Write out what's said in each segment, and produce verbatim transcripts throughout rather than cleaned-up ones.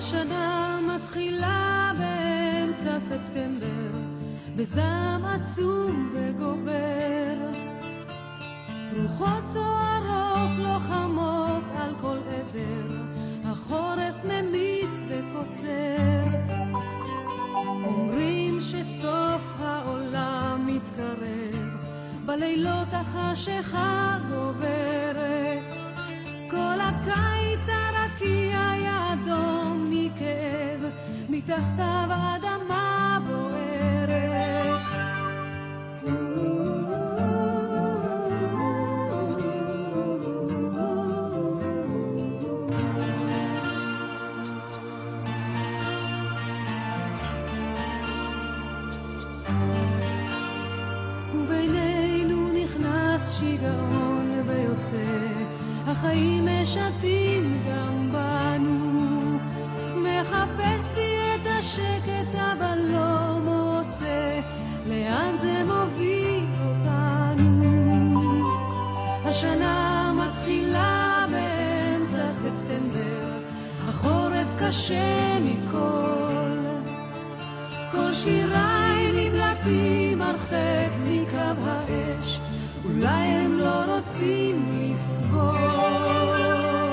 השנה מתחילה באמצע ספטמבר, בזעם עצום וגובר. רוחות צוערות לוחמות על כל עבר, החורף ממית וקוצר. אומרים שסוף העולם מתקרב, בלילות החשיכה גוברת. כל הקיץ הרקיע היה אדום מכאב, מתחתיו האדמה בוערת. ובינינו נכנס שיגעון ויוצא, החיים משתים גם בנו. מחפש בי את השקט אבל לא מוצא, לאן זה מוביל אותנו. השנה מתחילה באמצע ספטמבר, החורף קשה מכל. כל שיריי נמלטים הרחק מקו האש, אולי הם לא רוצים לסבול.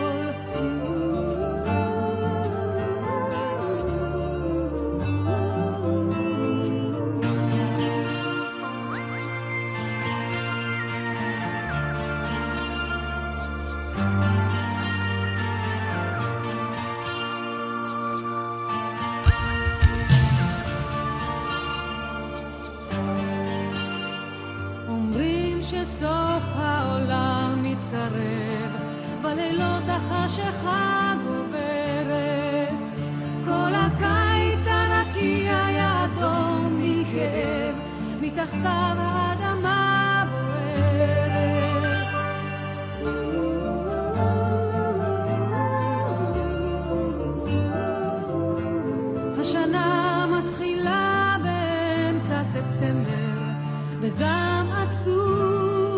שסוף העולם מתקרב, בלילות החשיכה גוברת. כל הקיץ הרקיע היה אדום מכאב, מתחתיו האדמה בוערת. השנה מתחילה באמצע ספטמבר, בזעם עצוב.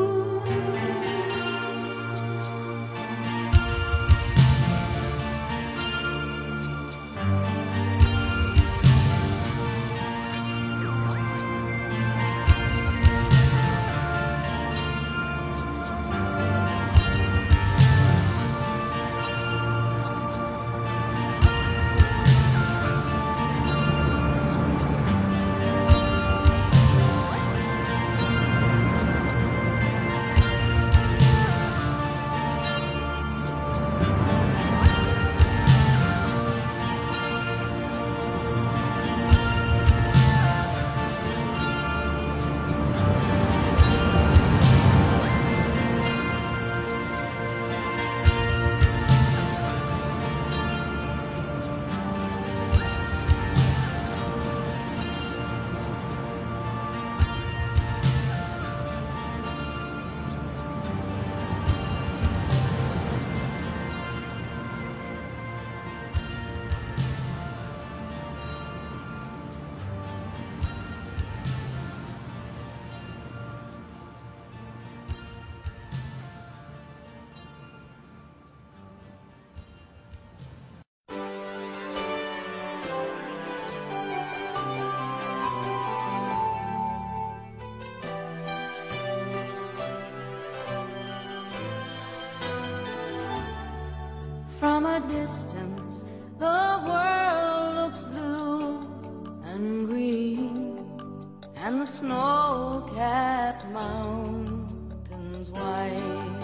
From a distance, the world looks blue and green, and the snow-capped mountains white.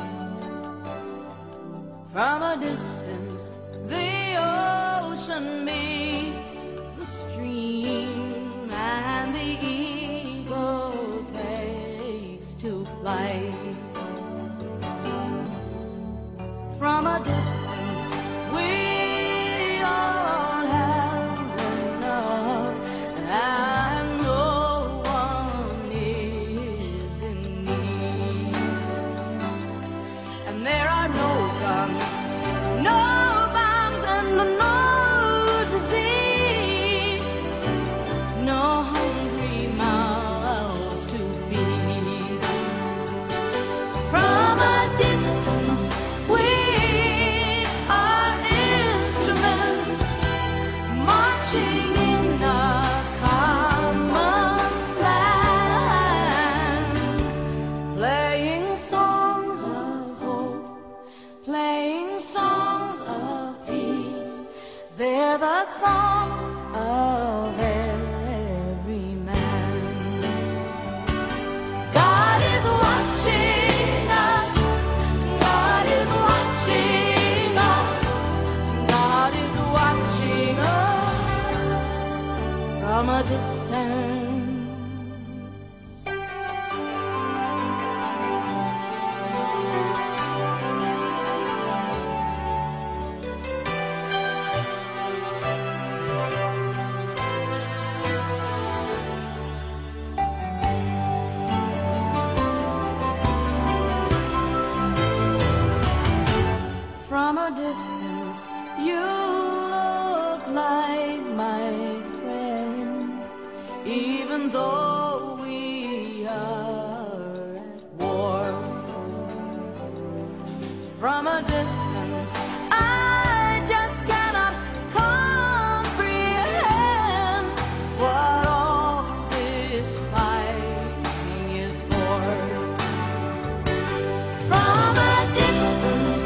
From a distance, the ocean meets the stream, and the eagle takes to flight. From a distance, we all have enough, and no one is in need. And there are no guns, no bombs, and no disease, no hungry mouths to feed. From a distance, we They're the songs of every man. God is watching us. God is watching us. God is watching us from a distance. From a distance, you look like my friend, even though we are at war. From a distance, I just cannot comprehend what all this fighting is for. From a distance,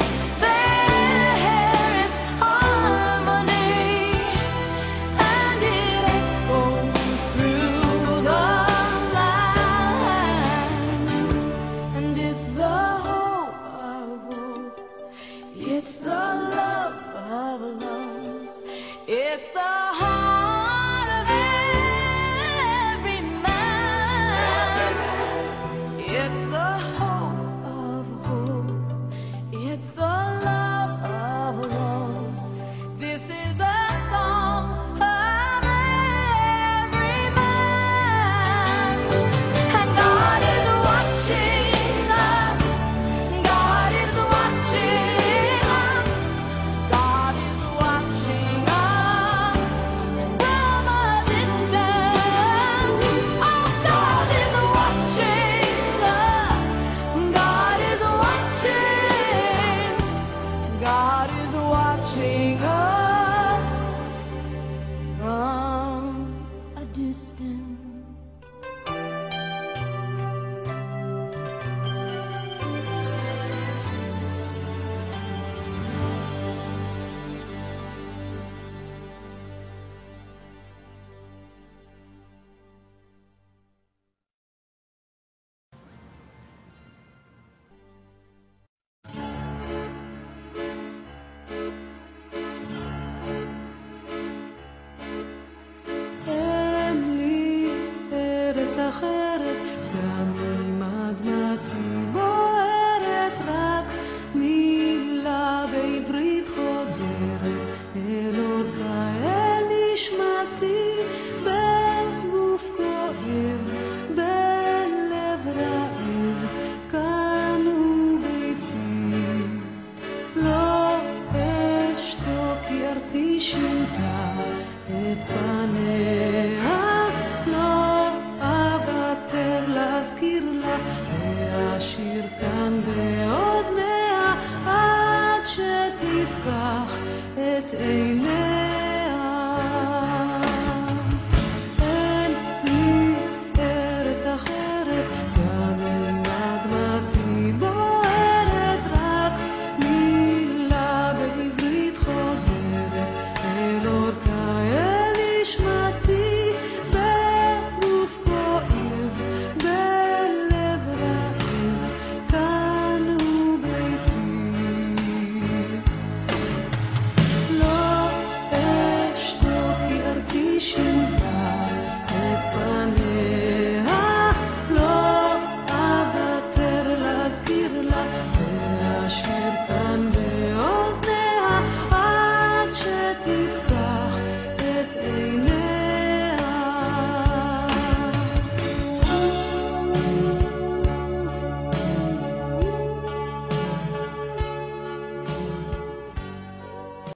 it's the love of loves. It's the heart of every man. It's the hope of hopes. It's the love of loves. This is the song of every man. And God is watching us. God is watching us. God is watching us from a distance. Oh, God is watching us. God is watching. God is watching us from a distance. אין לי ארץ אחרת, גם אם אדמתי בוערת, רק מילה בעברית חודרת אל אורכי, אל נשמתי, בגוף כואב, בלב רעב, כאן הוא ביתי. לא אשתוק כי ארצי שינתה את פניה, לא אוותר להזכיר לה, להשאיר כאן באוזניה, עד שתפקח את עיניה.